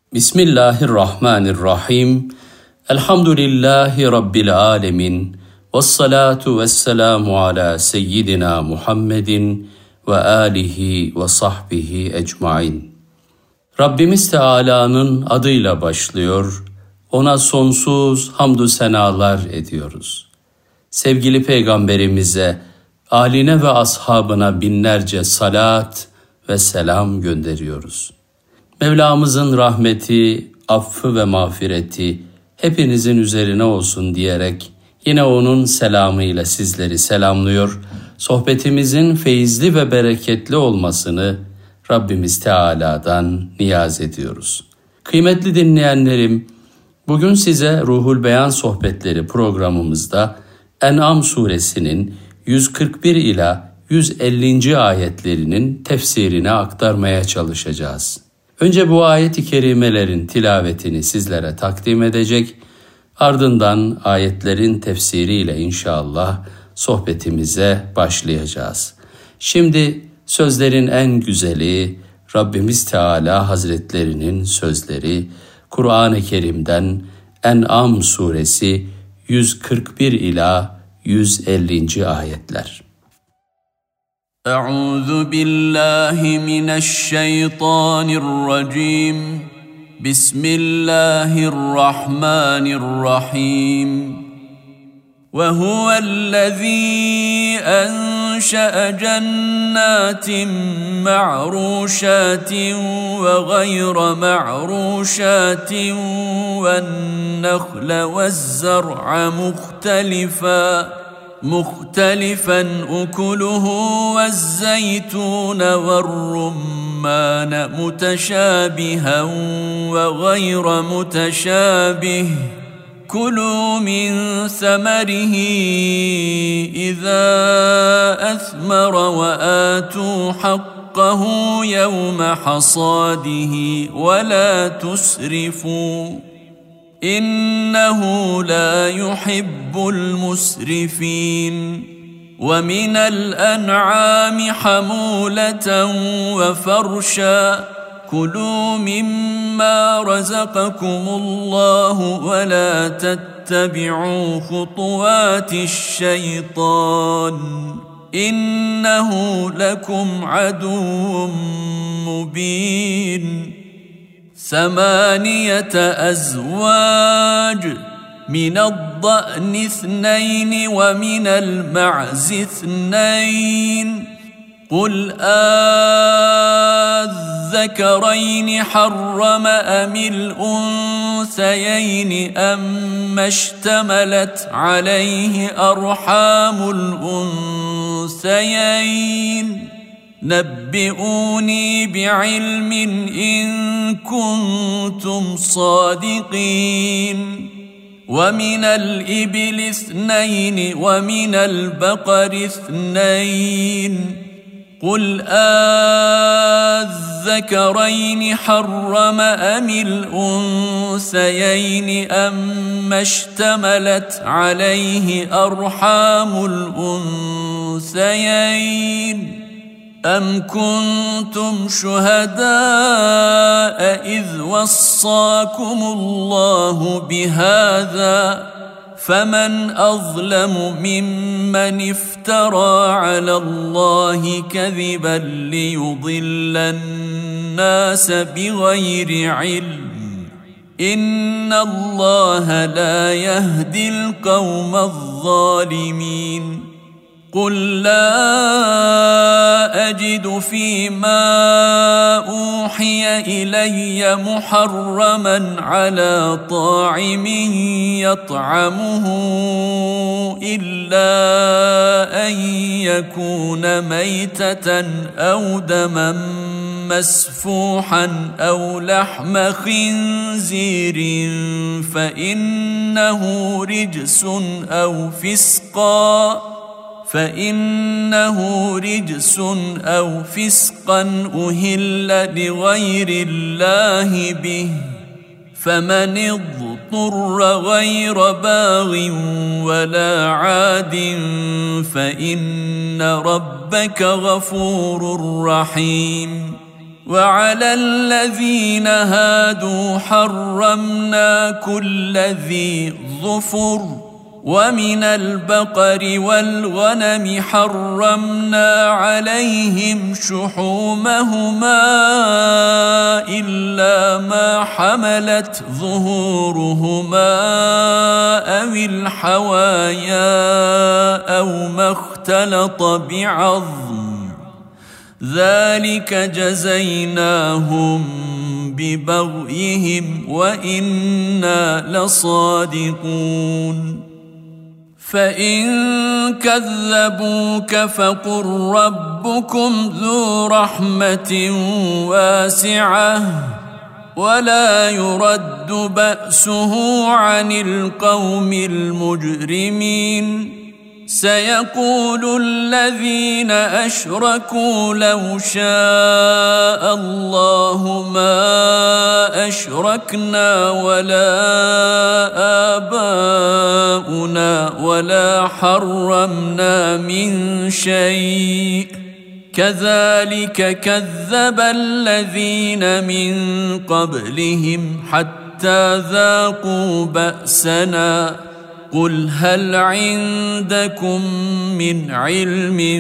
Bismillahirrahmanirrahim. Elhamdülillahi Rabbil alemin. Vessalatu vesselamu ala seyyidina Muhammedin ve alihi ve sahbihi ecmain. Rabbimiz Teala'nın adıyla başlıyor, ona sonsuz hamdü senalar ediyoruz. Sevgili Peygamberimize, âline ve ashabına binlerce salat ve selam gönderiyoruz. Mevlamızın rahmeti, affı ve mağfireti hepinizin üzerine olsun diyerek yine onun selamıyla sizleri selamlıyor. Sohbetimizin feyizli ve bereketli olmasını Rabbimiz Teala'dan niyaz ediyoruz. Kıymetli dinleyenlerim, bugün size Ruhul Beyan Sohbetleri programımızda En'am suresinin 141 ila 150. ayetlerinin tefsirini aktarmaya çalışacağız. Önce bu ayet-i kerimelerin tilavetini sizlere takdim edecek, ardından ayetlerin tefsiriyle inşallah sohbetimize başlayacağız. Şimdi sözlerin en güzeli Rabbimiz Teala Hazretlerinin sözleri Kur'an-ı Kerim'den En'am suresi 141 ila 150. ayetler. Euzu billahi mineşşeytanirracim. Bismillahirrahmanirrahim. Ve huvellezî enşe'e cennetin ma'ruşatin ve gayre ma'ruşatin ve'n-nehle ve'z-zar'a مختلفا أكله والزيتون والرمان متشابها وغير متشابه كلوا من ثمره إذا أثمر وآتوا حقه يوم حصاده ولا تسرفوا إنه لا يحب المسرفين ومن الأنعام حمولة وفرشا كلوا مما رزقكم الله ولا تتبعوا خطوات الشيطان إنه لكم عدو مبين 8 أزواج من الضأن 2 ومن المعز 2 قل الذكرين حرم أم الأنثيين أما اشتملت عليه أرحام الأنثيين نبئوني بعلم إن كنتم صادقين ومن الإبل 2 ومن البقر 2 قل الذكرين حرم أم الأنثيين أما اشتملت عليه أرحام الأنثيين أم كنتم شهداء إذ وصاكم الله بهذا فمن أظلم ممن افترى على الله كذبا ليضل الناس بغير علم إن الله لا يهدي القوم الظالمين قل لا أجد فيما أوحي إلي محرما على طاعم يطعمه إلا أن يكون ميتة أو دما مسفوحا أو لحم خنزير فإنه رجس أو فسقا أهل لغير الله به فمن اضطر غير باغ ولا عاد فإن ربك غفور رحيم وعلى الذين هادوا حرمنا كل ذي ظفر ومن البقر والغنم حرمنا عليهم شحومهما إلا ما حملت ظهورهما أو الحوايا أو ما اختلط بعظم ذلك جزيناهم ببغيهم وإنا لصادقون فإن كذبوك فقل ربكم ذو رحمة واسعة ولا يرد بأسه عن القوم المجرمين سيقول الذين أشركوا لو شاء الله ما أشركنا ولا آباؤنا ولا حرمنا من شيء كذلك كذب الذين من قبلهم حتى ذاقوا بأسنا قل هل عندكم من علم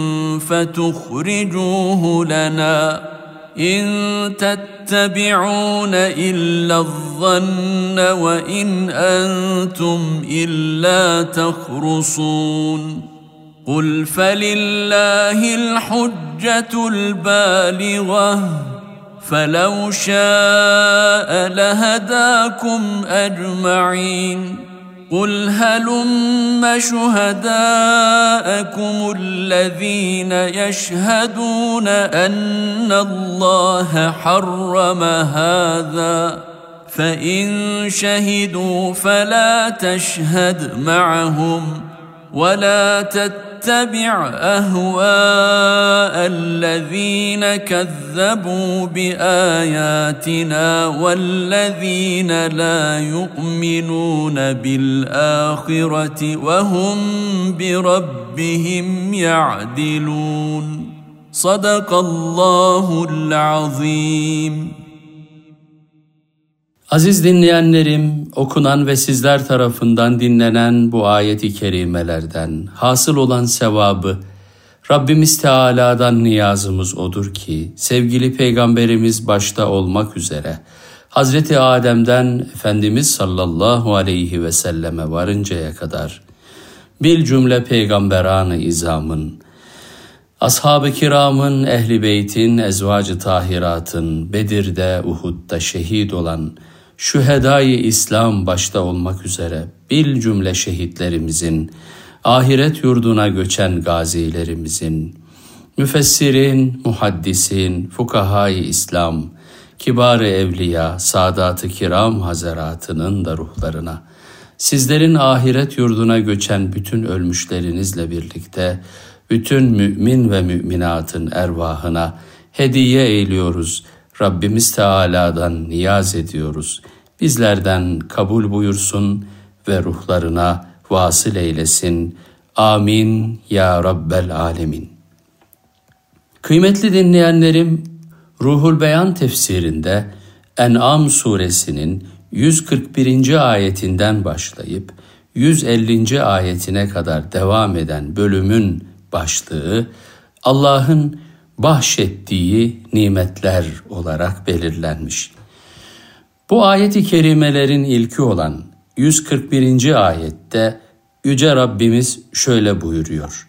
فتخرجوه لنا إن تتبعون إلا الظن وإن أنتم إلا تخرصون قل فلله الحجة البالغة فلو شاء لهداكم أجمعين قل هلم شهداءكم الذين يشهدون أن الله حرم هذا فإن شهدوا فلا تشهد معهم ولا تتبع أهواء الذين كذبوا بآياتنا والذين لا يؤمنون بالآخرة وهم بربهم يعدلون صدق الله العظيم. Aziz dinleyenlerim, okunan ve sizler tarafından dinlenen bu ayet-i kerimelerden hasıl olan sevabı Rabbimiz Teala'dan niyazımız odur ki sevgili Peygamberimiz başta olmak üzere Hazreti Adem'den Efendimiz sallallahu aleyhi ve selleme varıncaya kadar bil cümle peygamberan-ı izamın, ashab-ı kiramın, ehl-i beytin, ezvacı tahiratın, Bedir'de, Uhud'da şehit olan şühedâ-i İslam başta olmak üzere bil cümle şehitlerimizin, ahiret yurduna göçen gazilerimizin, müfessirin, muhaddisin, fukahâ-i İslam, kibar-ı evliya, saadat-ı kiram hazaratının da ruhlarına, sizlerin ahiret yurduna göçen bütün ölmüşlerinizle birlikte, bütün mümin ve müminatın ervahına hediye eyliyoruz. Rabbimiz Teala'dan niyaz ediyoruz. Bizlerden kabul buyursun ve ruhlarına vasıl eylesin. Amin ya Rabbel Alemin. Kıymetli dinleyenlerim, Ruhul Beyan tefsirinde En'am suresinin 141. ayetinden başlayıp 150. ayetine kadar devam eden bölümün başlığı Allah'ın bahşettiği nimetler olarak belirlenmiş. Bu ayet-i kerimelerin ilki olan 141. ayette Yüce Rabbimiz şöyle buyuruyor.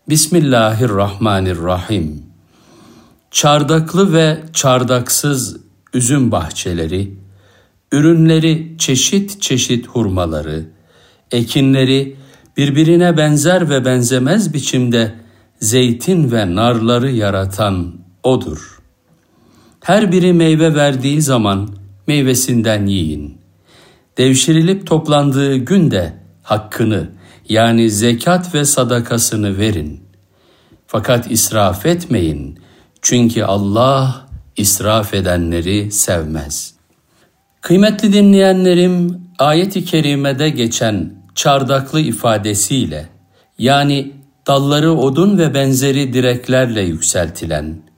Bismillahirrahmanirrahim. Çardaklı ve çardaksız üzüm bahçeleri, ürünleri çeşit çeşit hurmaları, ekinleri birbirine benzer ve benzemez biçimde zeytin ve narları yaratan O'dur. Her biri meyve verdiği zaman meyvesinden yiyin. Devşirilip toplandığı günde hakkını, yani zekat ve sadakasını verin. Fakat israf etmeyin, çünkü Allah israf edenleri sevmez. Kıymetli dinleyenlerim, ayet-i kerimede geçen çardaklı ifadesiyle, yani dalları odun ve benzeri direklerle yükseltilen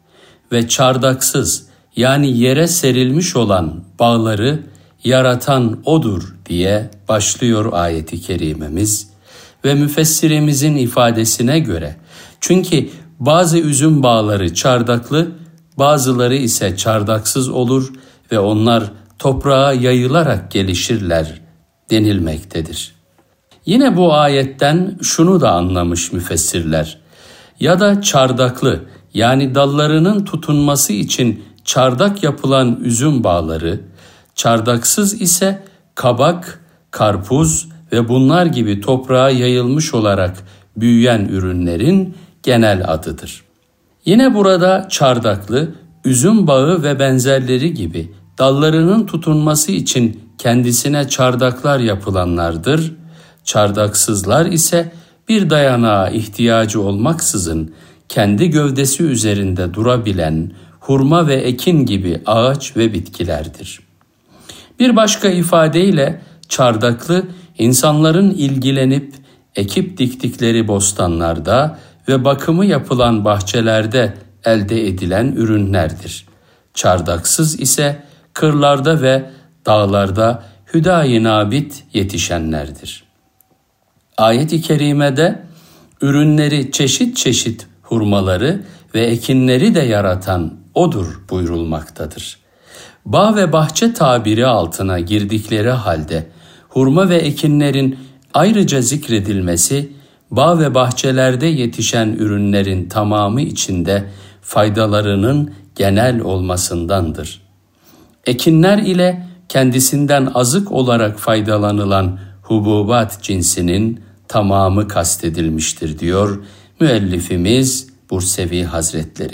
ve çardaksız yani yere serilmiş olan bağları yaratan O'dur diye başlıyor ayeti kerimemiz ve müfessirimizin ifadesine göre çünkü bazı üzüm bağları çardaklı, bazıları ise çardaksız olur ve onlar toprağa yayılarak gelişirler denilmektedir. Yine bu ayetten şunu da anlamış müfessirler. Ya da çardaklı yani dallarının tutunması için çardak yapılan üzüm bağları, çardaksız ise kabak, karpuz ve bunlar gibi toprağa yayılmış olarak büyüyen ürünlerin genel adıdır. Yine burada çardaklı, üzüm bağı ve benzerleri gibi dallarının tutunması için kendisine çardaklar yapılanlardır. Çardaksızlar ise bir dayanağa ihtiyacı olmaksızın kendi gövdesi üzerinde durabilen hurma ve ekin gibi ağaç ve bitkilerdir. Bir başka ifadeyle çardaklı insanların ilgilenip ekip diktikleri bostanlarda ve bakımı yapılan bahçelerde elde edilen ürünlerdir. Çardaksız ise kırlarda ve dağlarda hüdayi nabit yetişenlerdir. Ayet-i kerimede ürünleri çeşit çeşit hurmaları ve ekinleri de yaratan O'dur buyurulmaktadır. Bağ ve bahçe tabiri altına girdikleri halde hurma ve ekinlerin ayrıca zikredilmesi, bağ ve bahçelerde yetişen ürünlerin tamamı içinde faydalarının genel olmasındandır. Ekinler ile kendisinden azık olarak faydalanılan hububat cinsinin tamamı kastedilmiştir diyor müellifimiz Bursevi Hazretleri.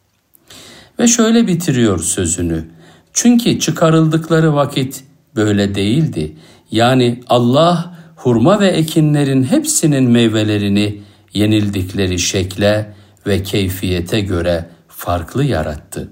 Ve şöyle bitiriyor sözünü. Çünkü çıkarıldıkları vakit böyle değildi. Yani Allah hurma ve ekinlerin hepsinin meyvelerini yenildikleri şekle ve keyfiyete göre farklı yarattı.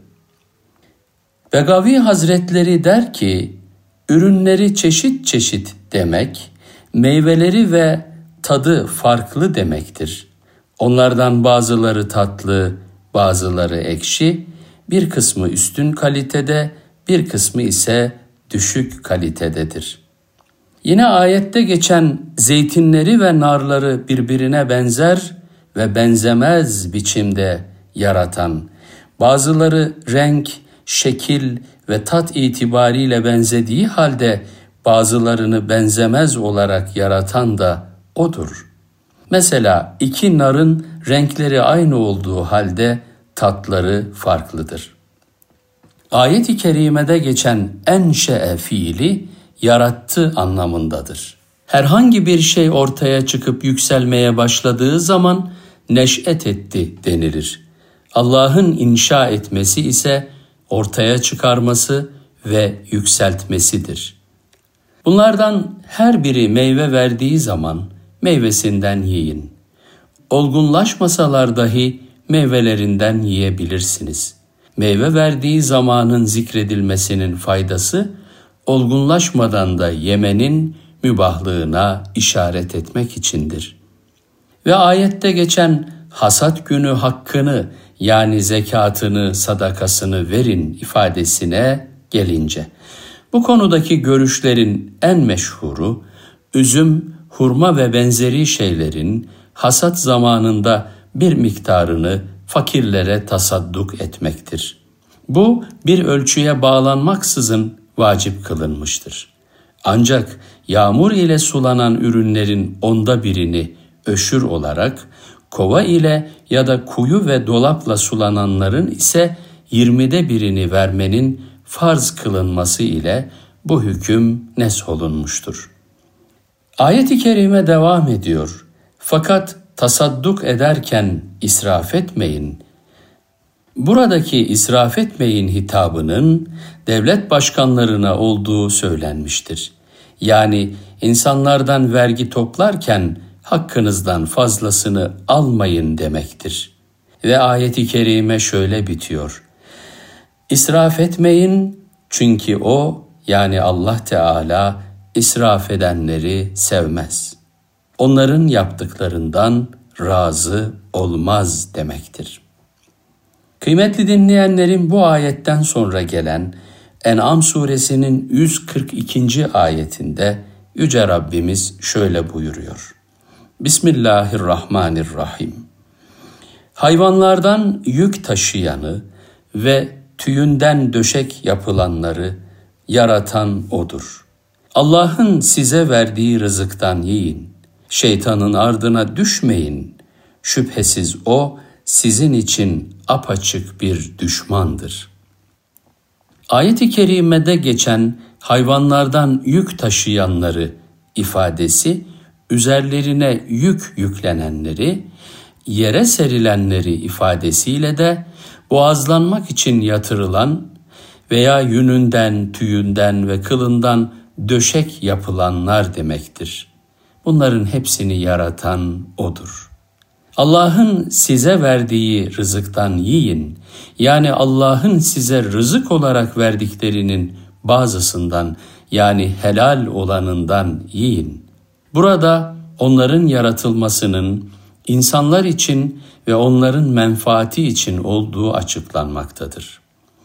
Begavi Hazretleri der ki, ürünleri çeşit çeşit demek, meyveleri ve tadı farklı demektir. Onlardan bazıları tatlı, bazıları ekşi, bir kısmı üstün kalitede, bir kısmı ise düşük kalitededir. Yine ayette geçen zeytinleri ve narları birbirine benzer ve benzemez biçimde yaratan, bazıları renk, şekil ve tat itibariyle benzediği halde bazılarını benzemez olarak yaratan da O'dur. Mesela iki narın renkleri aynı olduğu halde tatları farklıdır. Ayet-i kerimede geçen enşe'e fiili yarattı anlamındadır. Herhangi bir şey ortaya çıkıp yükselmeye başladığı zaman neş'et etti denilir. Allah'ın inşa etmesi ise ortaya çıkarması ve yükseltmesidir. Bunlardan her biri meyve verdiği zaman meyvesinden yiyin. Olgunlaşmasalar dahi meyvelerinden yiyebilirsiniz. Meyve verdiği zamanın zikredilmesinin faydası, olgunlaşmadan da yemenin mübahlığına işaret etmek içindir. Ve ayette geçen hasat günü hakkını yani zekatını, sadakasını verin ifadesine gelince, bu konudaki görüşlerin en meşhuru, üzüm, hurma ve benzeri şeylerin hasat zamanında bir miktarını fakirlere tasadduk etmektir. Bu bir ölçüye bağlanmaksızın vacip kılınmıştır. Ancak yağmur ile sulanan ürünlerin 1/10'ını öşür olarak, kova ile ya da kuyu ve dolapla sulananların ise 1/20'ni vermenin farz kılınması ile bu hüküm nesholunmuştur. Ayet-i kerime devam ediyor. Fakat tasadduk ederken israf etmeyin. Buradaki israf etmeyin hitabının devlet başkanlarına olduğu söylenmiştir. Yani insanlardan vergi toplarken hakkınızdan fazlasını almayın demektir. Ve ayet-i kerime şöyle bitiyor. İsraf etmeyin çünkü o yani Allah Teala israf edenleri sevmez. Onların yaptıklarından razı olmaz demektir. Kıymetli dinleyenlerim, bu ayetten sonra gelen En'am suresinin 142. ayetinde Yüce Rabbimiz şöyle buyuruyor. Bismillahirrahmanirrahim. Hayvanlardan yük taşıyanı ve tüyünden döşek yapılanları yaratan O'dur. Allah'ın size verdiği rızıktan yiyin. Şeytanın ardına düşmeyin. Şüphesiz O sizin için apaçık bir düşmandır. Ayet-i kerimede geçen hayvanlardan yük taşıyanları ifadesi, üzerlerine yük yüklenenleri, yere serilenleri ifadesiyle de boğazlanmak için yatırılan veya yününden, tüyünden ve kılından döşek yapılanlar demektir. Bunların hepsini yaratan O'dur. Allah'ın size verdiği rızıktan yiyin. Yani Allah'ın size rızık olarak verdiklerinin bazısından, yani helal olanından yiyin. Burada onların yaratılmasının insanlar için ve onların menfaati için olduğu açıklanmaktadır.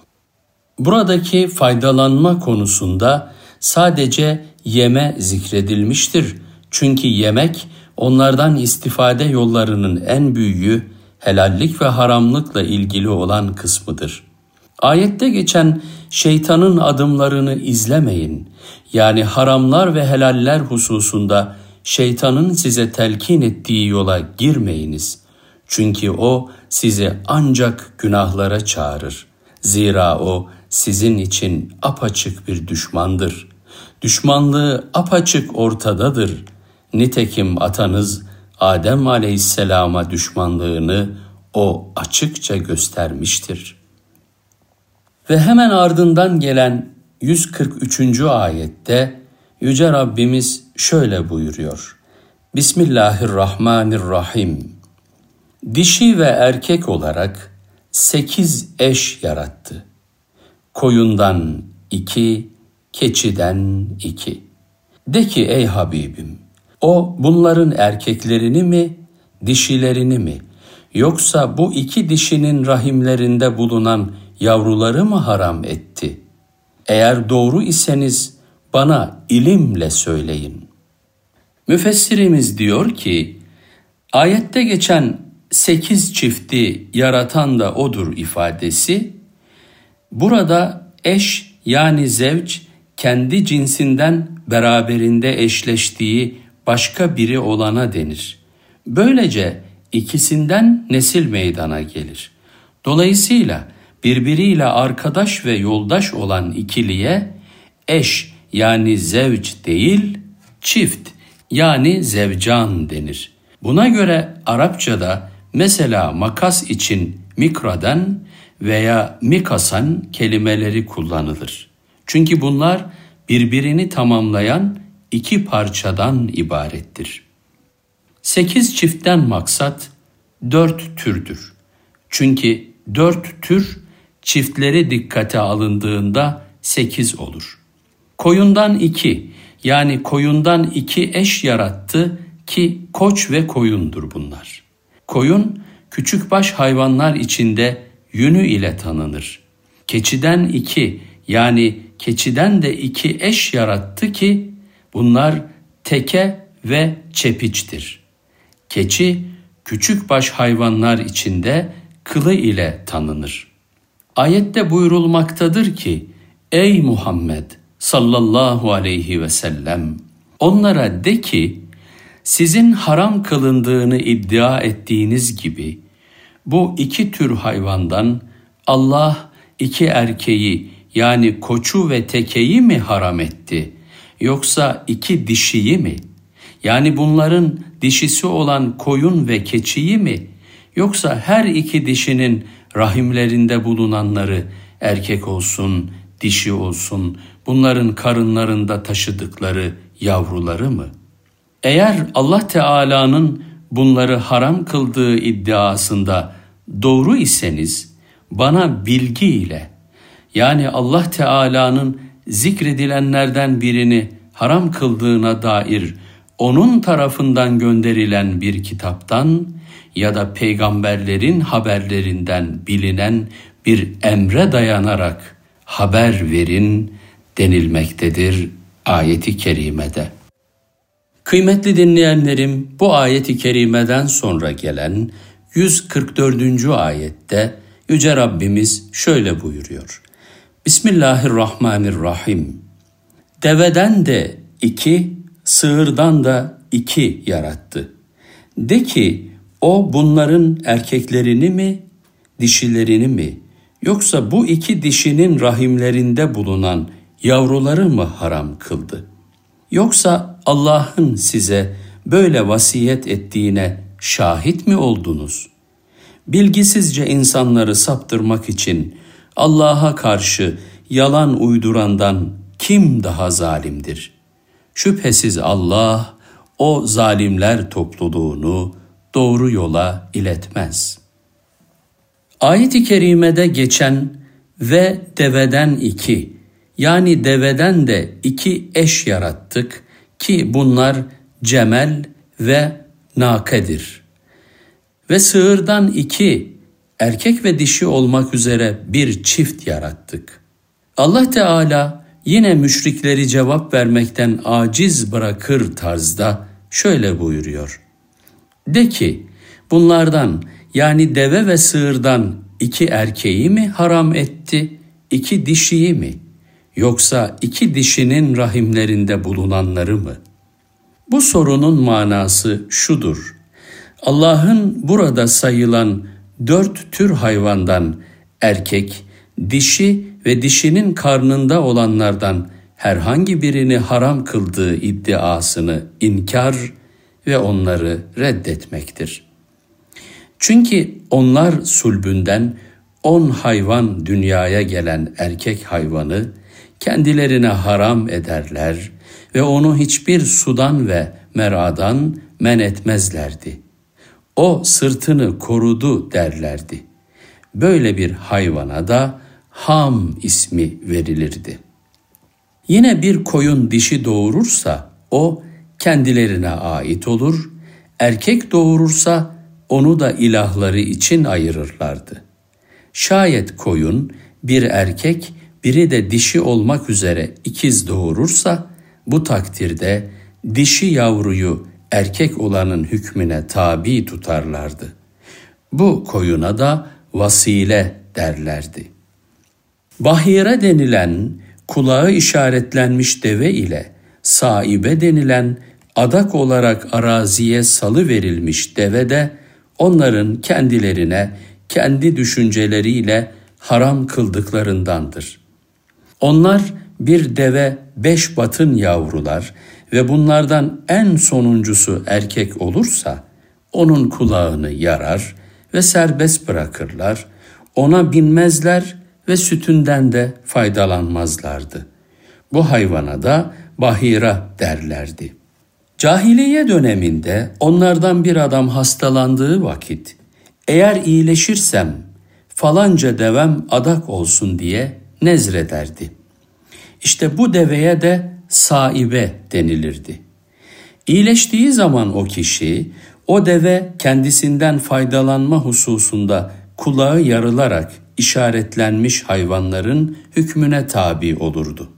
Buradaki faydalanma konusunda sadece yeme zikredilmiştir. Çünkü yemek onlardan istifade yollarının en büyüğü, helallik ve haramlıkla ilgili olan kısmıdır. Ayette geçen şeytanın adımlarını izlemeyin. Yani haramlar ve helaller hususunda şeytanın size telkin ettiği yola girmeyiniz. Çünkü o sizi ancak günahlara çağırır. Zira o sizin için apaçık bir düşmandır. Düşmanlığı apaçık ortadadır. Nitekim atanız Adem Aleyhisselam'a düşmanlığını o açıkça göstermiştir. Ve hemen ardından gelen 143. ayette Yüce Rabbimiz şöyle buyuruyor. Bismillahirrahmanirrahim. Dişi ve erkek olarak 8 eş yarattı. Koyundan 2, keçiden 2. De ki ey Habibim, O bunların erkeklerini mi, dişilerini mi, yoksa bu 2 dişinin rahimlerinde bulunan yavruları mı haram etti? Eğer doğru iseniz bana ilimle söyleyin. Müfessirimiz diyor ki, ayette geçen 8 çifti yaratan da O'dur ifadesi, burada eş yani zevç kendi cinsinden beraberinde eşleştiği başka biri olana denir. Böylece ikisinden nesil meydana gelir. Dolayısıyla birbiriyle arkadaş ve yoldaş olan ikiliye eş yani zevç değil, çift yani zevcan denir. Buna göre Arapçada mesela makas için mikradan veya mikasan kelimeleri kullanılır. Çünkü bunlar birbirini tamamlayan 2 parçadan ibarettir. 8 çiftten maksat 4 türdür. Çünkü 4 tür çiftleri dikkate alındığında 8 olur. Koyundan 2 yani koyundan 2 eş yarattı ki koç ve koyundur bunlar. Koyun küçükbaş hayvanlar içinde yünü ile tanınır. Keçiden 2 yani keçiden de 2 eş yarattı ki bunlar teke ve çepiçtir. Keçi küçükbaş hayvanlar içinde kılı ile tanınır. Ayette buyurulmaktadır ki ey Muhammed sallallahu aleyhi ve sellem, onlara de ki sizin haram kılındığını iddia ettiğiniz gibi bu 2 tür hayvandan Allah 2 erkeği yani koçu ve tekeyi mi haram etti, yoksa 2 dişiyi mi? Yani bunların dişisi olan koyun ve keçiyi mi, yoksa her 2 dişinin rahimlerinde bulunanları, erkek olsun, dişi olsun, bunların karınlarında taşıdıkları yavruları mı? Eğer Allah Teala'nın bunları haram kıldığı iddiasında doğru iseniz bana bilgi ile, yani Allah Teala'nın zikredilenlerden birini haram kıldığına dair onun tarafından gönderilen bir kitaptan ya da peygamberlerin haberlerinden bilinen bir emre dayanarak haber verin denilmektedir ayeti kerimede. Kıymetli dinleyenlerim, bu ayeti kerimeden sonra gelen 144. ayette Yüce Rabbimiz şöyle buyuruyor. Bismillahirrahmanirrahim. Deveden de 2, sığırdan da 2 yarattı. De ki, o bunların erkeklerini mi, dişilerini mi, yoksa bu 2 dişinin rahimlerinde bulunan yavruları mı haram kıldı? Yoksa Allah'ın size böyle vasiyet ettiğine şahit mi oldunuz? Bilgisizce insanları saptırmak için Allah'a karşı yalan uydurandan kim daha zalimdir? Şüphesiz Allah o zalimler topluluğunu doğru yola iletmez. Ayet-i kerimede geçen ve deveden 2, yani deveden de 2 eş yarattık ki bunlar cemel ve nakedir. Ve sığırdan 2, erkek ve dişi olmak üzere bir çift yarattık. Allah Teala yine müşrikleri cevap vermekten aciz bırakır tarzda şöyle buyuruyor. De ki, bunlardan yani deve ve sığırdan 2 erkeği mi haram etti, 2 dişiyi mi? Yoksa 2 dişinin rahimlerinde bulunanları mı? Bu sorunun manası şudur. Allah'ın burada sayılan 4 tür hayvandan erkek, dişi ve dişinin karnında olanlardan herhangi birini haram kıldığı iddiasını inkar ve onları reddetmektir. Çünkü onlar sulbünden 10 hayvan dünyaya gelen erkek hayvanı kendilerine haram ederler ve onu hiçbir sudan ve meradan men etmezlerdi. O sırtını korudu derlerdi. Böyle bir hayvana da Ham ismi verilirdi. Yine bir koyun dişi doğurursa o kendilerine ait olur, erkek doğurursa onu da ilahları için ayırırlardı. Şayet koyun bir erkek, biri de dişi olmak üzere ikiz doğurursa, bu takdirde dişi yavruyu erkek olanın hükmüne tabi tutarlardı. Bu koyuna da vasile derlerdi. Bahire denilen kulağı işaretlenmiş deve ile saibe denilen adak olarak araziye salı verilmiş deve de onların kendilerine kendi düşünceleriyle haram kıldıklarındandır. Onlar bir deve 5 batın yavrular ve bunlardan en sonuncusu erkek olursa onun kulağını yarar ve serbest bırakırlar, ona binmezler ve sütünden de faydalanmazlardı. Bu hayvana da bahira derlerdi. Cahiliye döneminde onlardan bir adam hastalandığı vakit, eğer iyileşirsem falanca devem adak olsun diye nezrederdi. İşte bu deveye de saibe denilirdi. İyileştiği zaman o kişi, o deve kendisinden faydalanma hususunda kulağı yarılarak işaretlenmiş hayvanların hükmüne tabi olurdu.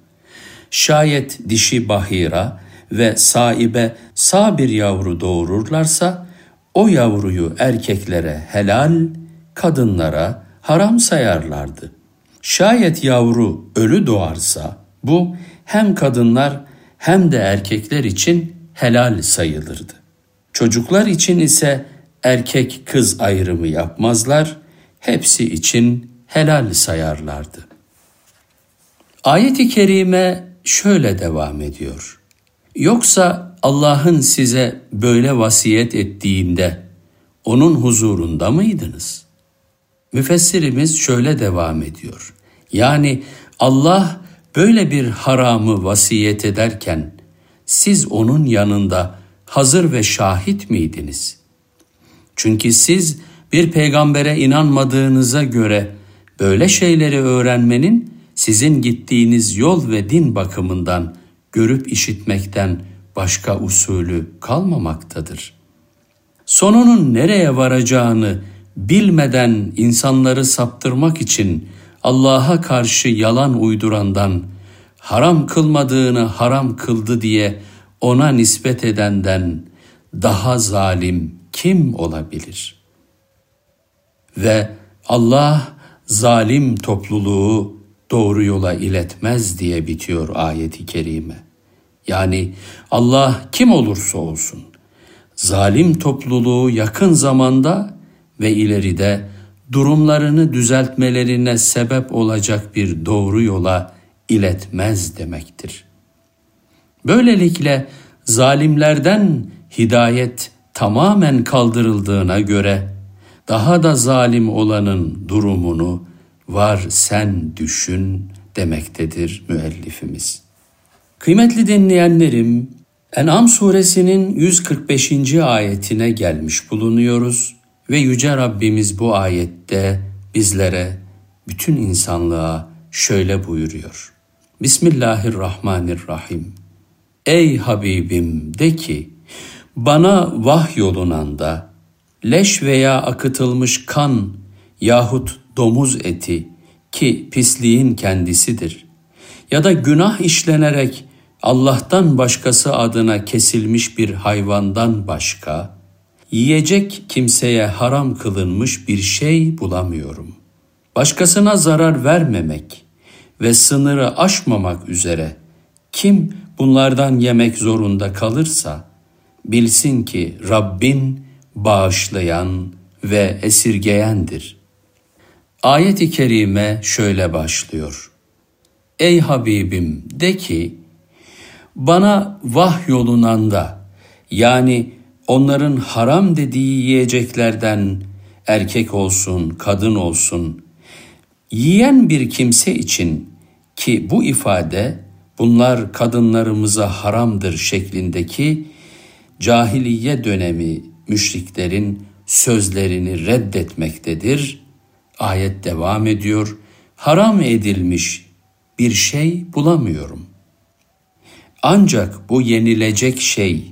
Şayet dişi bahira ve saibe sağ bir yavru doğururlarsa, o yavruyu erkeklere helal, kadınlara haram sayarlardı. Şayet yavru ölü doğarsa, bu hem kadınlar hem de erkekler için helal sayılırdı. Çocuklar için ise erkek kız ayrımı yapmazlar, hepsi için helal sayarlardı. Ayet-i kerime şöyle devam ediyor. Yoksa Allah'ın size böyle vasiyet ettiğinde onun huzurunda mıydınız? Müfessirimiz şöyle devam ediyor. Yani Allah böyle bir haramı vasiyet ederken siz onun yanında hazır ve şahit miydiniz? Çünkü siz bir peygambere inanmadığınıza göre böyle şeyleri öğrenmenin sizin gittiğiniz yol ve din bakımından görüp işitmekten başka usulü kalmamaktadır. Sonunun nereye varacağını bilmeden insanları saptırmak için Allah'a karşı yalan uydurandan, haram kılmadığını haram kıldı diye ona nispet edenden daha zalim kim olabilir? Ve Allah zalim topluluğu doğru yola iletmez diye bitiyor ayet-i kerime. Yani Allah kim olursa olsun zalim topluluğu yakın zamanda ve ileride durumlarını düzeltmelerine sebep olacak bir doğru yola iletmez demektir. Böylelikle zalimlerden hidayet tamamen kaldırıldığına göre daha da zalim olanın durumunu var sen düşün demektedir müellifimiz. Kıymetli dinleyenlerim, En'am suresinin 145. ayetine gelmiş bulunuyoruz ve Yüce Rabbimiz bu ayette bizlere, bütün insanlığa şöyle buyuruyor. Bismillahirrahmanirrahim. Ey Habibim de ki, bana vahyolunanda leş veya akıtılmış kan yahut domuz eti ki pisliğin kendisidir ya da günah işlenerek Allah'tan başkası adına kesilmiş bir hayvandan başka yiyecek kimseye haram kılınmış bir şey bulamıyorum. Başkasına zarar vermemek ve sınırı aşmamak üzere kim bunlardan yemek zorunda kalırsa bilsin ki Rabbin bağışlayan ve esirgeyendir. Ayet-i kerime şöyle başlıyor. Ey Habibim de ki, bana vahyolunanda, yani onların haram dediği yiyeceklerden erkek olsun, kadın olsun, yiyen bir kimse için ki bu ifade bunlar kadınlarımıza haramdır şeklindeki cahiliye dönemi müşriklerin sözlerini reddetmektedir. Ayet devam ediyor. Haram edilmiş bir şey bulamıyorum. Ancak bu yenilecek şey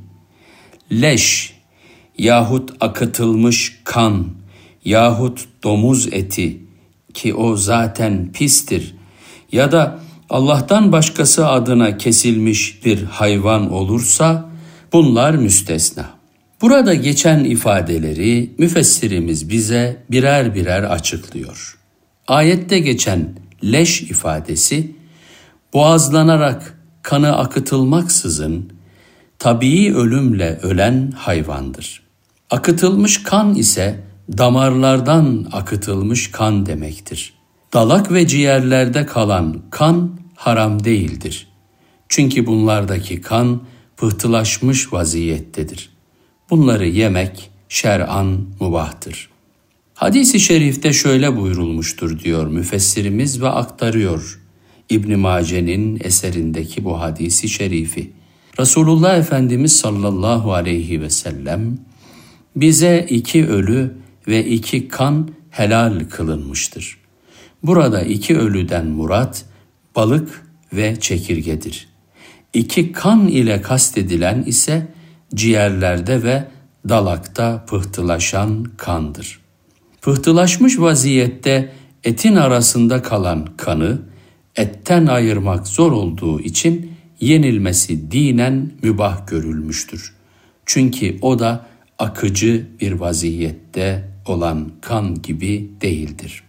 leş yahut akıtılmış kan yahut domuz eti ki o zaten pistir ya da Allah'tan başkası adına kesilmiş bir hayvan olursa bunlar müstesna. Burada geçen ifadeleri müfessirimiz bize birer birer açıklıyor. Ayette geçen leş ifadesi boğazlanarak kanı akıtılmaksızın tabii ölümle ölen hayvandır. Akıtılmış kan ise damarlardan akıtılmış kan demektir. Dalak ve ciğerlerde kalan kan haram değildir. Çünkü bunlardaki kan pıhtılaşmış vaziyettedir. Bunları yemek şer'an mubahtır. Hadis-i şerifte şöyle buyurulmuştur diyor müfessirimiz ve aktarıyor İbn Mace'nin eserindeki bu hadisi şerifi. Resulullah Efendimiz sallallahu aleyhi ve sellem bize 2 ölü ve 2 kan helal kılınmıştır. Burada 2 ölüden murat balık ve çekirgedir. 2 kan ile kastedilen ise ciğerlerde ve dalakta pıhtılaşan kandır. Pıhtılaşmış vaziyette etin arasında kalan kanı etten ayırmak zor olduğu için yenilmesi dinen mübah görülmüştür. Çünkü o da akıcı bir vaziyette olan kan gibi değildir.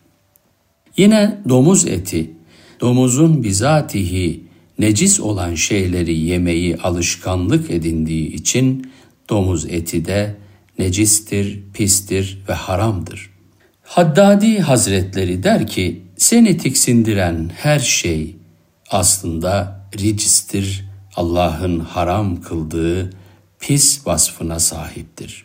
Yine domuz eti, domuzun bizatihi necis olan şeyleri yemeyi alışkanlık edindiği için domuz eti de necistir, pistir ve haramdır. Haddadi Hazretleri der ki, seni tiksindiren her şey aslında ricistir, Allah'ın haram kıldığı pis vasfına sahiptir.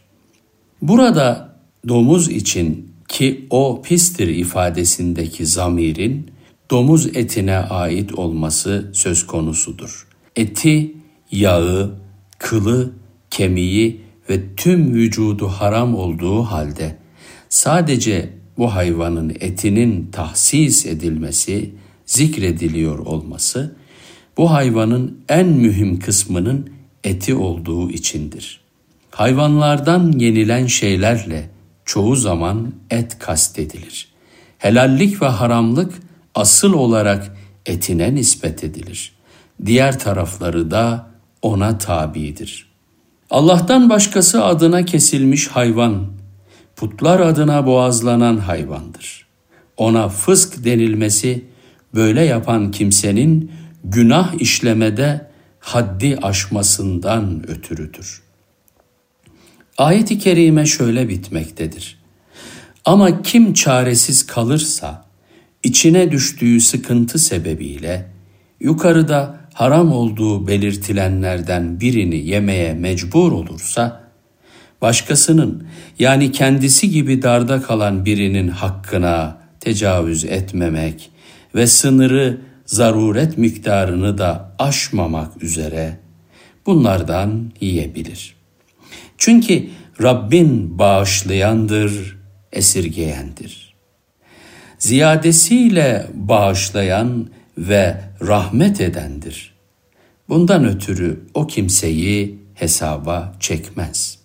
Burada domuz için ki o pistir ifadesindeki zamirin domuz etine ait olması söz konusudur. Eti, yağı, kılı, kemiği ve tüm vücudu haram olduğu halde sadece bu hayvanın etinin tahsis edilmesi, zikrediliyor olması, bu hayvanın en mühim kısmının eti olduğu içindir. Hayvanlardan yenilen şeylerle çoğu zaman et kastedilir. Helallik ve haramlık asıl olarak etine nispet edilir. Diğer tarafları da ona tabidir. Allah'tan başkası adına kesilmiş hayvan, putlar adına boğazlanan hayvandır. Ona fısk denilmesi, böyle yapan kimsenin günah işlemede haddi aşmasından ötürüdür. Ayet-i kerime şöyle bitmektedir. Ama kim çaresiz kalırsa, içine düştüğü sıkıntı sebebiyle, yukarıda haram olduğu belirtilenlerden birini yemeye mecbur olursa, başkasının yani kendisi gibi darda kalan birinin hakkına tecavüz etmemek ve sınırı zaruret miktarını da aşmamak üzere bunlardan yiyebilir. Çünkü Rabbin bağışlayandır, esirgeyendir. Ziyadesiyle bağışlayan ve rahmet edendir. Bundan ötürü o kimseyi hesaba çekmez.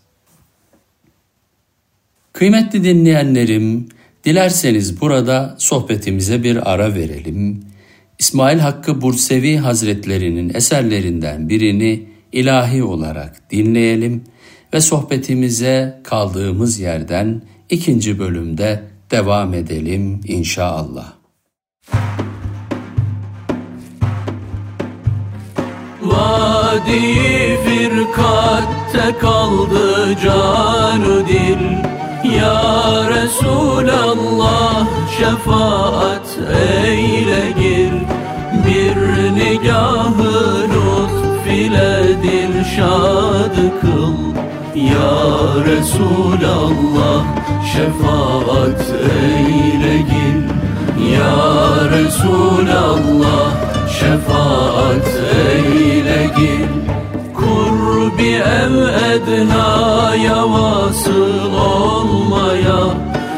Kıymetli dinleyenlerim, dilerseniz burada sohbetimize bir ara verelim. İsmail Hakkı Bursevi Hazretlerinin eserlerinden birini ilahi olarak dinleyelim ve sohbetimize kaldığımız yerden 2. bölümde devam edelim inşallah. Vadi firkatte kaldı canı dil, ya Resulallah şefaat eyle gir. Bir nigahı lütf ile dilşad kıl, ya Resulallah şefaat eyle gir. Ya Resulallah şefaat eyle gir. Kurbi ev ednaya vasıl olmaya,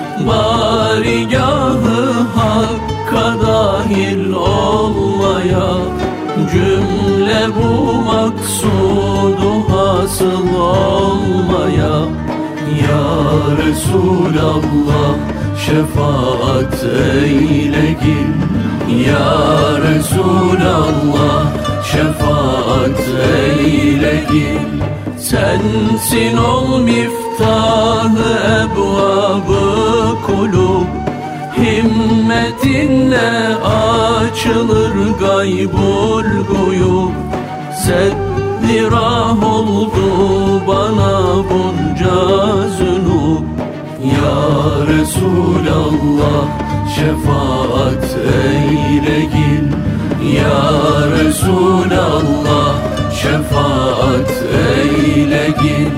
barigahı hakka dahil olmaya, cümle bu maksudu hasıl olmaya, ya Resulallah şefaat eyle gir. Ya Resulallah şefaat eyle gir. Sensin ol miftahı ebvabı kulub, himmetinle açılır gaybul guyub. Seddi rah oldu bana bunca zünub, ya Resulallah şefaat eyle gir. Ya Resulallah şefaat eyle gir.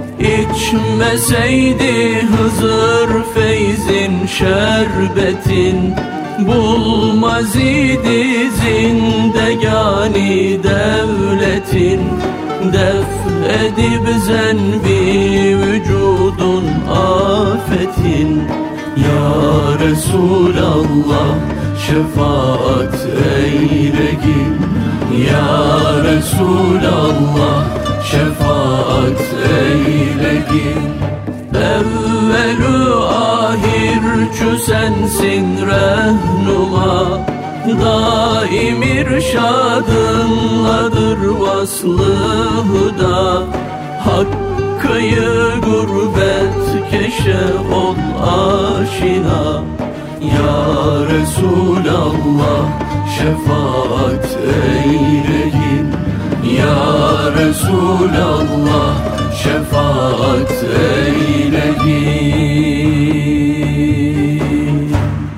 İçmeseydi Hızır feyzin şerbetin, bulmaz idi zindegani devletin. Def edip zenbi vücudun afetin, ya Resulallah şefaat eyle gir. Ya Resulallah şefaat eyle gir. Evvelü ahirçü sensin rehnuma, daim irşadınladır vaslı hıda. Hakkıyı gurbet keşe ol aşina, ya Resulallah şefaat eyle gir. Ya Resulallah şefaat eyle gir.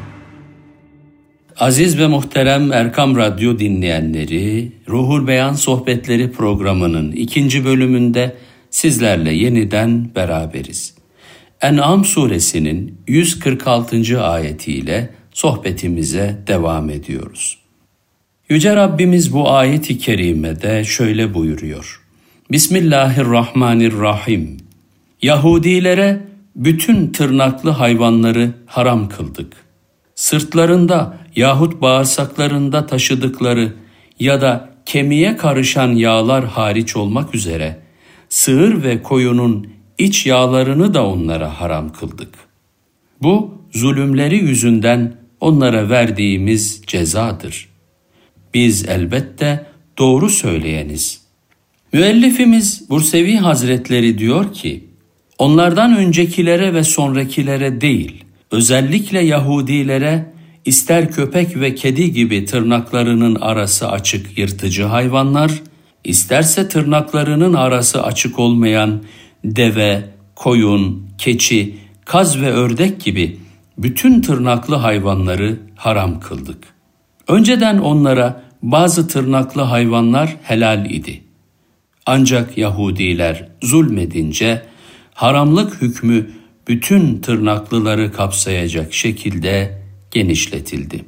Aziz ve muhterem Erkam Radyo dinleyenleri, Ruhul Beyan Sohbetleri programının 2. bölümünde sizlerle yeniden beraberiz. En'am suresinin 146. ayetiyle sohbetimize devam ediyoruz. Yüce Rabbimiz bu ayet-i kerimede şöyle buyuruyor. Bismillahirrahmanirrahim. Yahudilere bütün tırnaklı hayvanları haram kıldık. Sırtlarında yahut bağırsaklarında taşıdıkları ya da kemiğe karışan yağlar hariç olmak üzere sığır ve koyunun iç yağlarını da onlara haram kıldık. Bu zulümleri yüzünden onlara verdiğimiz cezadır. Biz elbette doğru söyleyeniz. Müellifimiz Bursevi Hazretleri diyor ki, onlardan öncekilere ve sonrakilere değil, özellikle Yahudilere ister köpek ve kedi gibi tırnaklarının arası açık yırtıcı hayvanlar, isterse tırnaklarının arası açık olmayan deve, koyun, keçi, kaz ve ördek gibi bütün tırnaklı hayvanları haram kıldık. Önceden onlara bazı tırnaklı hayvanlar helal idi. Ancak Yahudiler zulmedince haramlık hükmü bütün tırnaklıları kapsayacak şekilde genişletildi.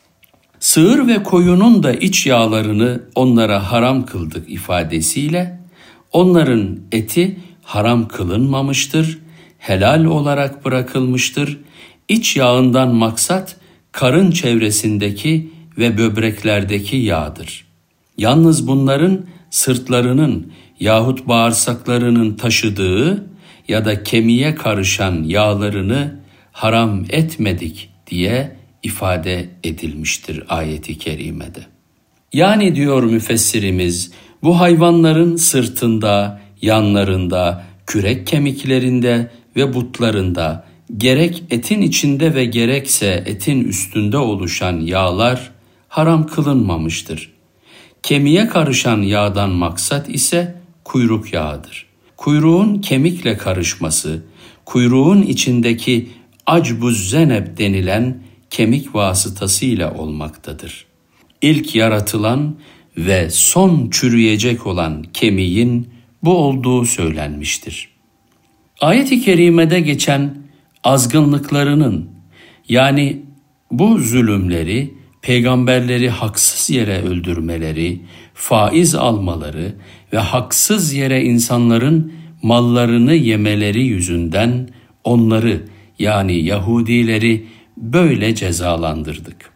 Sığır ve koyunun da iç yağlarını onlara haram kıldık ifadesiyle onların eti haram kılınmamıştır, helal olarak bırakılmıştır. İç yağından maksat karın çevresindeki ve böbreklerdeki yağdır. Yalnız bunların sırtlarının yahut bağırsaklarının taşıdığı ya da kemiğe karışan yağlarını haram etmedik diye ifade edilmiştir ayeti kerimede. Yani diyor müfessirimiz, bu hayvanların sırtında, yanlarında, kürek kemiklerinde ve butlarında gerek etin içinde ve gerekse etin üstünde oluşan yağlar haram kılınmamıştır. Kemiğe karışan yağdan maksat ise kuyruk yağıdır. Kuyruğun kemikle karışması, kuyruğun içindeki acbuz zeneb denilen kemik vasıtasıyla olmaktadır. İlk yaratılan ve son çürüyecek olan kemiğin bu olduğu söylenmiştir. Ayet-i kerimede geçen azgınlıklarının yani bu zulümleri, peygamberleri haksız yere öldürmeleri, faiz almaları ve haksız yere insanların mallarını yemeleri yüzünden onları yani Yahudileri böyle cezalandırdık.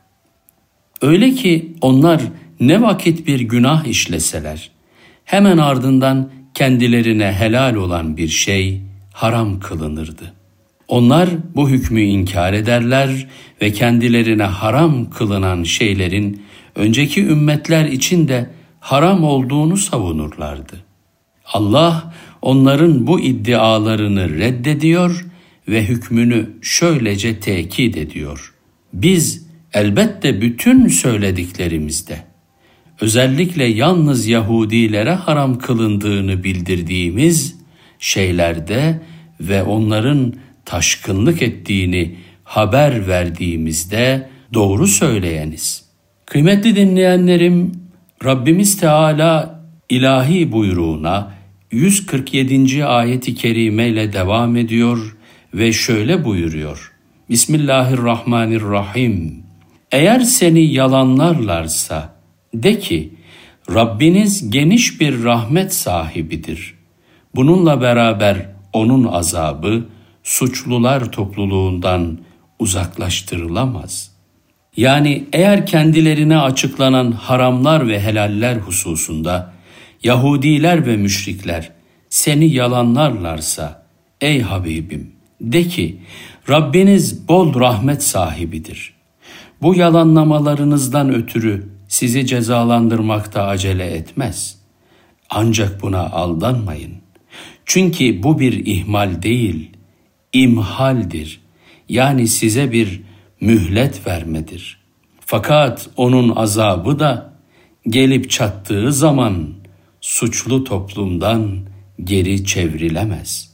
Öyle ki onlar ne vakit bir günah işleseler, hemen ardından kendilerine helal olan bir şey haram kılınırdı. Onlar bu hükmü inkar ederler ve kendilerine haram kılınan şeylerin önceki ümmetler için de haram olduğunu savunurlardı. Allah onların bu iddialarını reddediyor ve hükmünü şöylece tekit ediyor. Biz elbette bütün söylediklerimizde, özellikle yalnız Yahudilere haram kılındığını bildirdiğimiz şeylerde ve onların taşkınlık ettiğini haber verdiğimizde doğru söyleyeniz. Kıymetli dinleyenlerim, Rabbimiz Teala ilahi buyruğuna 147. ayet-i kerime ile devam ediyor ve şöyle buyuruyor. Bismillahirrahmanirrahim. Eğer seni yalanlarlarsa de ki Rabbiniz geniş bir rahmet sahibidir. Bununla beraber onun azabı suçlular topluluğundan uzaklaştırılamaz. Yani eğer kendilerine açıklanan haramlar ve helaller hususunda Yahudiler ve müşrikler seni yalanlarlarsa ey Habibim de ki Rabbiniz bol rahmet sahibidir. Bu yalanlamalarınızdan ötürü sizi cezalandırmakta acele etmez. Ancak buna aldanmayın. Çünkü bu bir ihmal değil, imhaldir. Yani size bir mühlet vermedir. Fakat onun azabı da gelip çattığı zaman suçlu toplumdan geri çevrilemez.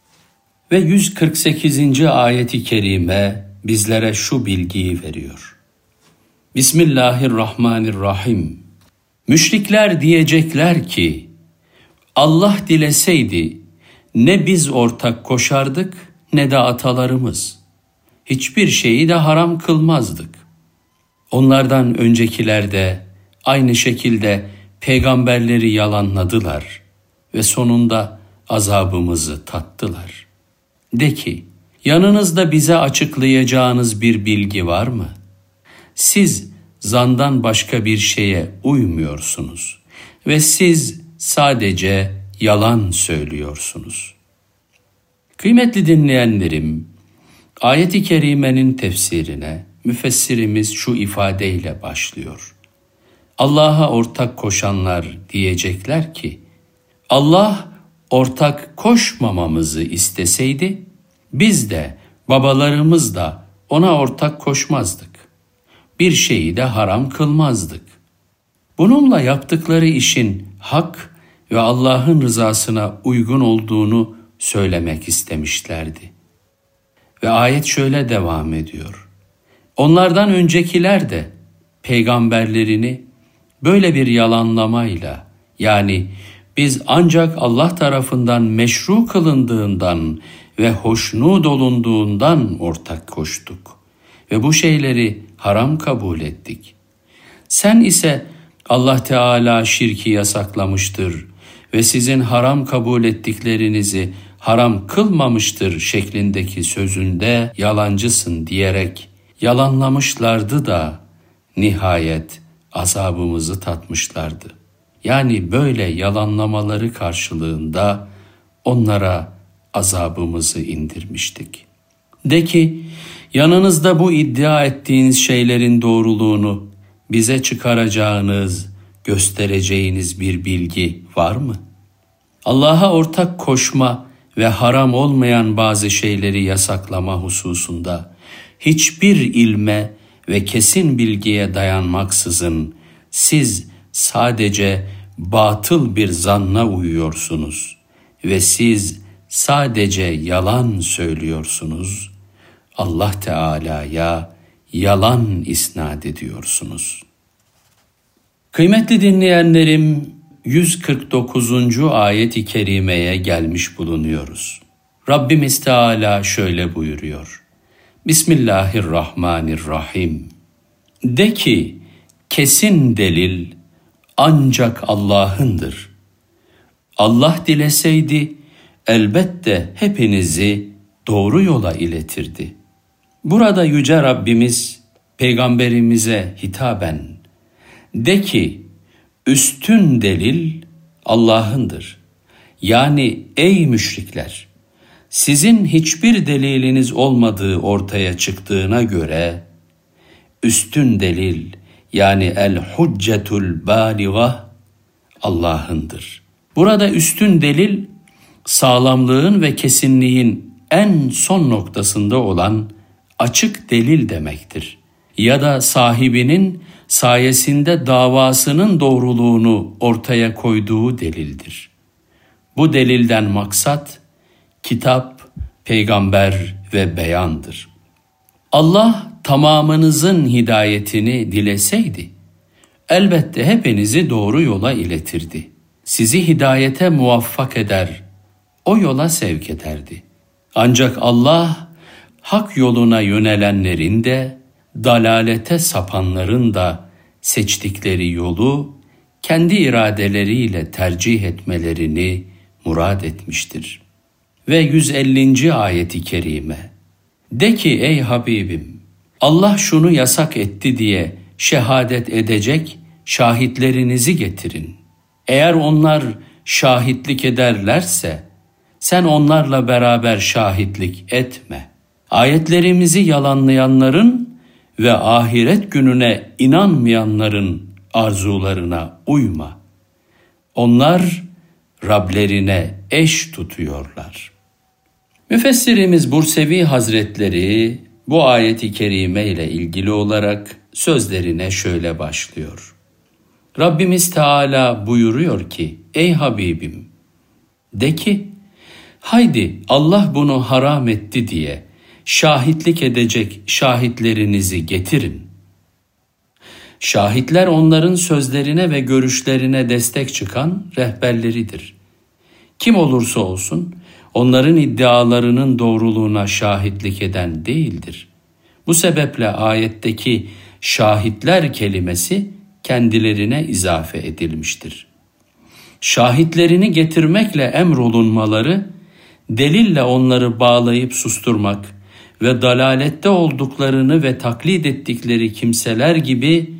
Ve 148. ayet-i kerime bizlere şu bilgiyi veriyor. Bismillahirrahmanirrahim. Müşrikler diyecekler ki, Allah dileseydi ne biz ortak koşardık ne de atalarımız. Hiçbir şeyi de haram kılmazdık. Onlardan öncekiler de aynı şekilde peygamberleri yalanladılar ve sonunda azabımızı tattılar. De ki, yanınızda bize açıklayacağınız bir bilgi var mı? Siz zandan başka bir şeye uymuyorsunuz ve siz sadece yalan söylüyorsunuz. Kıymetli dinleyenlerim, ayet-i kerimenin tefsirine müfessirimiz şu ifadeyle başlıyor. Allah'a ortak koşanlar diyecekler ki, Allah ortak koşmamamızı isteseydi, biz de babalarımız da ona ortak koşmazdık. Bir şeyi de haram kılmazdık. Bununla yaptıkları işin hak ve Allah'ın rızasına uygun olduğunu söylemek istemişlerdi. Ve ayet şöyle devam ediyor. Onlardan öncekiler de peygamberlerini böyle bir yalanlamayla, yani biz ancak Allah tarafından meşru kılındığından ve hoşnut olunduğundan ortak koştuk ve bu şeyleri haram kabul ettik. Sen ise Allah Teala şirki yasaklamıştır ve sizin haram kabul ettiklerinizi haram kılmamıştır şeklindeki sözünde yalancısın diyerek yalanlamışlardı da nihayet azabımızı tatmışlardı. Yani böyle yalanlamaları karşılığında onlara azabımızı indirmiştik. De ki, yanınızda bu iddia ettiğiniz şeylerin doğruluğunu bize çıkaracağınız, göstereceğiniz bir bilgi var mı? Allah'a ortak koşma ve haram olmayan bazı şeyleri yasaklama hususunda hiçbir ilme ve kesin bilgiye dayanmaksızın siz sadece batıl bir zanna uyuyorsunuz ve siz sadece yalan söylüyorsunuz. Allah Teala'ya yalan isnat ediyorsunuz. Kıymetli dinleyenlerim, 149. ayet-i kerimeye gelmiş bulunuyoruz. Rabbimiz Teala şöyle buyuruyor. Bismillahirrahmanirrahim. De ki, kesin delil ancak Allah'ındır. Allah dileseydi elbette hepinizi doğru yola iletirdi. Burada Yüce Rabbimiz Peygamberimize hitaben, de ki, üstün delil Allah'ındır. Yani ey müşrikler, sizin hiçbir deliliniz olmadığı ortaya çıktığına göre, üstün delil yani el-huccetul bâligah Allah'ındır. Burada üstün delil, sağlamlığın ve kesinliğin en son noktasında olan açık delil demektir. Ya da sahibinin sayesinde davasının doğruluğunu ortaya koyduğu delildir. Bu delilden maksat, kitap, peygamber ve beyandır. Allah tamamınızın hidayetini dileseydi, elbette hepinizi doğru yola iletirdi. Sizi hidayete muvaffak eder, o yola sevk ederdi. Ancak Allah, hak yoluna yönelenlerin de, dalalete sapanların da seçtikleri yolu kendi iradeleriyle tercih etmelerini murad etmiştir. Ve 150. ayet-i kerime. De ki ey Habibim, Allah şunu yasak etti diye şehadet edecek şahitlerinizi getirin. Eğer onlar şahitlik ederlerse, sen onlarla beraber şahitlik etme. Ayetlerimizi yalanlayanların ve ahiret gününe inanmayanların arzularına uyma. Onlar Rablerine eş tutuyorlar. Müfessirimiz Bursevi Hazretleri bu ayet-i kerime ile ilgili olarak sözlerine şöyle başlıyor. Rabbimiz Teala buyuruyor ki, ey Habibim, de ki, haydi Allah bunu haram etti diye şahitlik edecek şahitlerinizi getirin. Şahitler onların sözlerine ve görüşlerine destek çıkan rehberleridir. Kim olursa olsun onların iddialarının doğruluğuna şahitlik eden değildir. Bu sebeple ayetteki şahitler kelimesi kendilerine izafe edilmiştir. Şahitlerini getirmekle emrolunmaları, delille onları bağlayıp susturmak ve dalalette olduklarını ve taklit ettikleri kimseler gibi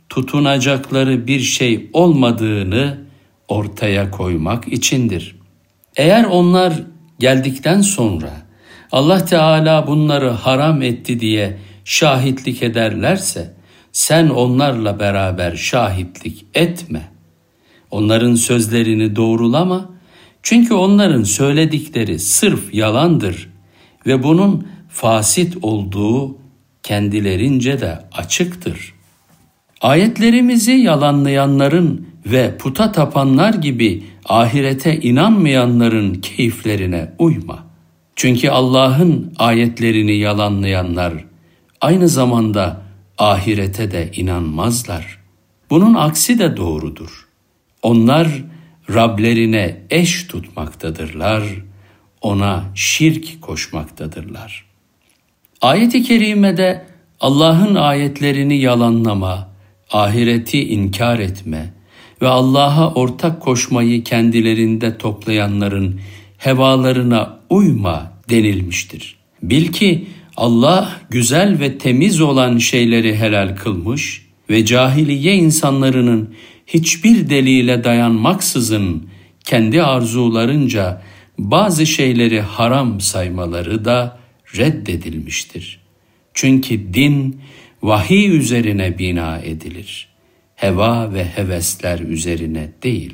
tutunacakları bir şey olmadığını ortaya koymak içindir. Eğer onlar geldikten sonra Allah Teala bunları haram etti diye şahitlik ederlerse, sen onlarla beraber şahitlik etme. Onların sözlerini doğrulama, çünkü onların söyledikleri sırf yalandır ve bunun fasit olduğu kendilerince de açıktır. Ayetlerimizi yalanlayanların ve puta tapanlar gibi ahirete inanmayanların keyiflerine uyma. Çünkü Allah'ın ayetlerini yalanlayanlar aynı zamanda ahirete de inanmazlar. Bunun aksi de doğrudur. Onlar Rablerine eş tutmaktadırlar, ona şirk koşmaktadırlar. Ayet-i kerimede Allah'ın ayetlerini yalanlama, ahireti inkar etme ve Allah'a ortak koşmayı kendilerinde toplayanların hevalarına uyma denilmiştir. Bil ki Allah güzel ve temiz olan şeyleri helal kılmış ve cahiliye insanlarının hiçbir delile dayanmaksızın kendi arzularınca bazı şeyleri haram saymaları da reddedilmiştir. Çünkü din vahiy üzerine bina edilir, heva ve hevesler üzerine değil.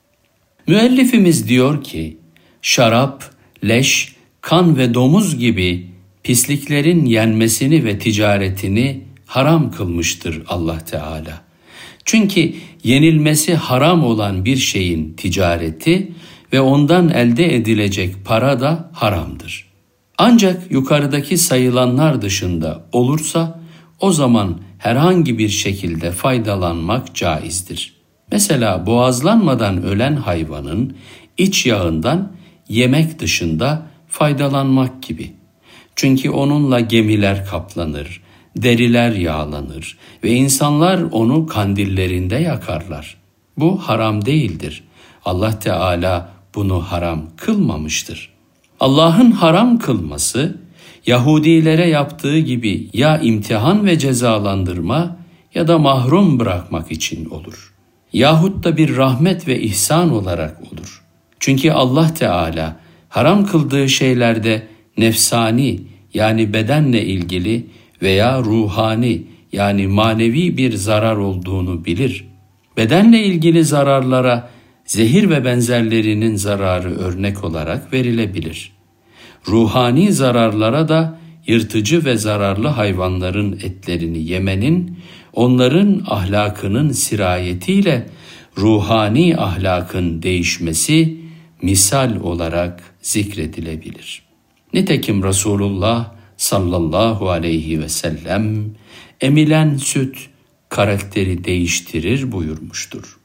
Müellifimiz diyor ki, şarap, leş, kan ve domuz gibi pisliklerin yenmesini ve ticaretini haram kılmıştır Allah Teala. Çünkü yenilmesi haram olan bir şeyin ticareti ve ondan elde edilecek para da haramdır. Ancak yukarıdaki sayılanlar dışında olursa o zaman herhangi bir şekilde faydalanmak caizdir. Mesela boğazlanmadan ölen hayvanın iç yağından yemek dışında faydalanmak gibi. Çünkü onunla gemiler kaplanır, deriler yağlanır ve insanlar onu kandillerinde yakarlar. Bu haram değildir. Allah Teala bunu haram kılmamıştır. Allah'ın haram kılması, Yahudilere yaptığı gibi ya imtihan ve cezalandırma ya da mahrum bırakmak için olur. Yahut da bir rahmet ve ihsan olarak olur. Çünkü Allah Teala haram kıldığı şeylerde nefsani yani bedenle ilgili veya ruhani yani manevi bir zarar olduğunu bilir. Bedenle ilgili zararlara zehir ve benzerlerinin zararı örnek olarak verilebilir. Ruhani zararlara da yırtıcı ve zararlı hayvanların etlerini yemenin, onların ahlakının sirayetiyle ruhani ahlakın değişmesi misal olarak zikredilebilir. Nitekim Resulullah sallallahu aleyhi ve sellem emilen süt karakteri değiştirir buyurmuştur.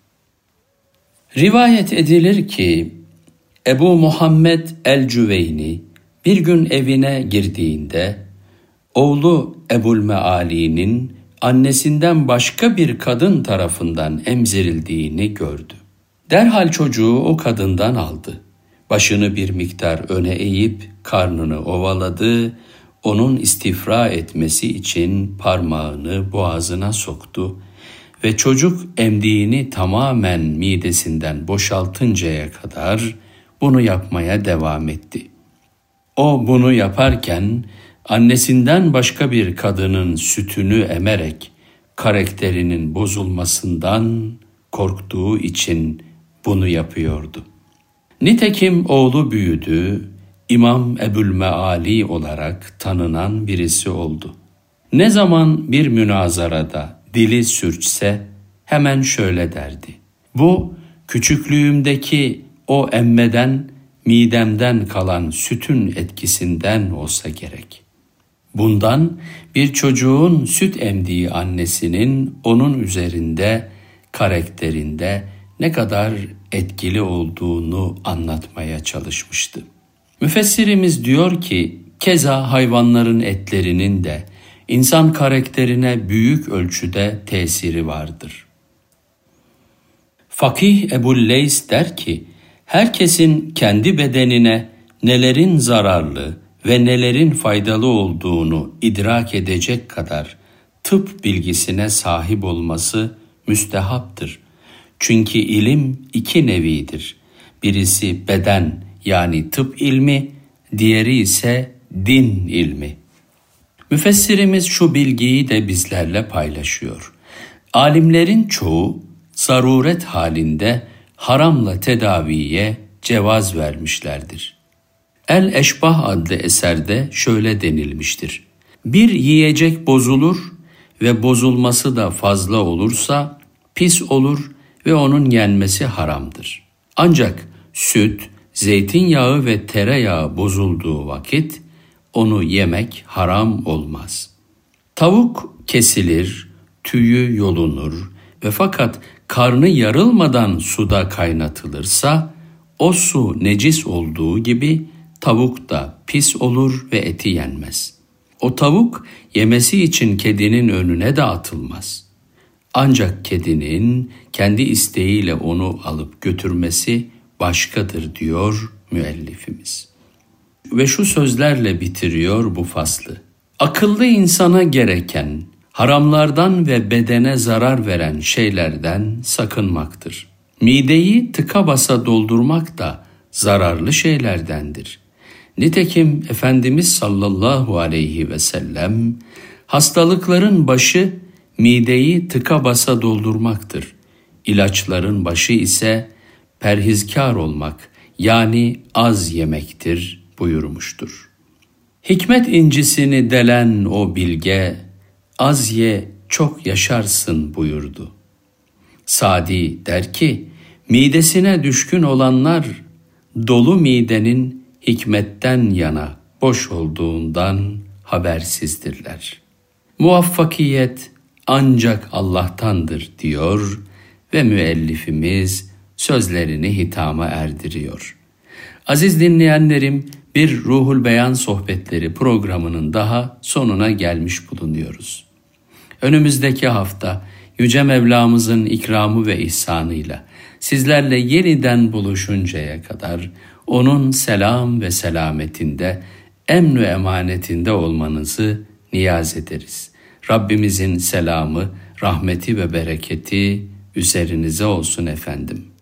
Rivayet edilir ki Ebu Muhammed el-Cüveyni bir gün evine girdiğinde oğlu Ebu'l-Meali'nin annesinden başka bir kadın tarafından emzirildiğini gördü. Derhal çocuğu o kadından aldı. Başını bir miktar öne eğip karnını ovaladı, onun istifra etmesi için parmağını boğazına soktu ve çocuk emdiğini tamamen midesinden boşaltıncaya kadar bunu yapmaya devam etti. O bunu yaparken annesinden başka bir kadının sütünü emerek karakterinin bozulmasından korktuğu için bunu yapıyordu. Nitekim oğlu büyüdü, İmam Ebu'l-Meali olarak tanınan birisi oldu. Ne zaman bir münazarada dili sürçse hemen şöyle derdi: bu küçüklüğümdeki o emmeden, midemden kalan sütün etkisinden olsa gerek. Bundan bir çocuğun süt emdiği annesinin onun üzerinde, karakterinde ne kadar etkili olduğunu anlatmaya çalışmıştı. Müfessirimiz diyor ki, keza hayvanların etlerinin de insan karakterine büyük ölçüde tesiri vardır. Fakih Ebu'l-Leys der ki, herkesin kendi bedenine nelerin zararlı ve nelerin faydalı olduğunu idrak edecek kadar tıp bilgisine sahip olması müstehaptır. Çünkü ilim iki nevidir. Birisi beden yani tıp ilmi, diğeri ise din ilmi. Müfessirimiz şu bilgiyi de bizlerle paylaşıyor. Alimlerin çoğu zaruret halinde haramla tedaviye cevaz vermişlerdir. El-Eşbah adlı eserde şöyle denilmiştir. Bir yiyecek bozulur ve bozulması da fazla olursa pis olur ve onun yenmesi haramdır. Ancak süt, zeytinyağı ve tereyağı bozulduğu vakit onu yemek haram olmaz. Tavuk kesilir, tüyü yolunur ve fakat karnı yarılmadan suda kaynatılırsa o su necis olduğu gibi tavuk da pis olur ve eti yenmez. O tavuk yemesi için kedinin önüne de atılmaz. Ancak kedinin kendi isteğiyle onu alıp götürmesi başkadır diyor müellifimiz. Ve şu sözlerle bitiriyor bu faslı. Akıllı insana gereken haramlardan ve bedene zarar veren şeylerden sakınmaktır. Mideyi tıka basa doldurmak da zararlı şeylerdendir. Nitekim Efendimiz sallallahu aleyhi ve sellem hastalıkların başı mideyi tıka basa doldurmaktır. İlaçların başı ise perhizkar olmak yani az yemektir buyurmuştur. Hikmet incisini delen o bilge az ye çok yaşarsın buyurdu. Sadi der ki midesine düşkün olanlar dolu midenin hikmetten yana boş olduğundan habersizdirler. Muvaffakiyet ancak Allah'tandır diyor ve müellifimiz sözlerini hitama erdiriyor. Aziz dinleyenlerim, bir Ruhul Beyan Sohbetleri programının daha sonuna gelmiş bulunuyoruz. Önümüzdeki hafta Yüce Mevlamızın ikramı ve ihsanıyla sizlerle yeniden buluşuncaya kadar onun selam ve selametinde, emn ve emanetinde olmanızı niyaz ederiz. Rabbimizin selamı, rahmeti ve bereketi üzerinize olsun efendim.